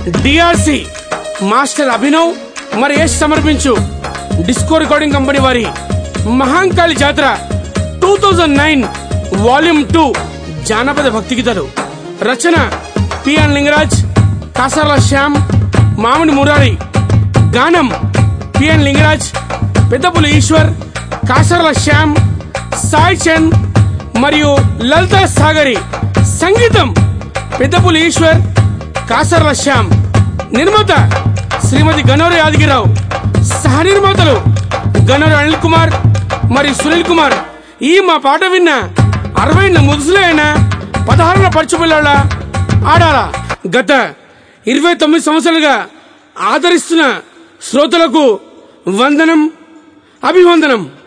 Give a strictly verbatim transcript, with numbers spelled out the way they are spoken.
DRC master Abhinav మరి యశ్ సమర్పించు disco recording company వారి మహాంకాళి జాతర two thousand nine volume two జానపద భక్తి గీతాలు. రచన పిఎన్ లింగరాజ్, కాసర్ల శ్యామ్, మామిడి మురారి. గానం పిఎన్ లింగరాజ్, పెద్దపులి ఈశ్వర్, కాసర్ల శ్యామ్, సాయి చంద్ మరియు లలితా సాగరి. సంగీతం పెద్దపులి ఈశ్వర్, కాసర్ల శ్యామ్. నిర్మాత శ్రీమతి గనోరి యాదగిరావు. సహ నిర్మాతలు గనోరి అనిల్ కుమార్ మరియు సునీల్ కుమార్. ఈ మా పాట విన్న అరవై ముదుసులే అయినా పదహారున పరచుపిల్ల ఆడాలా. గత ఇరవై తొమ్మిది సంవత్సరాలుగా ఆదరిస్తున్న శ్రోతలకు వందనం, అభివందనం.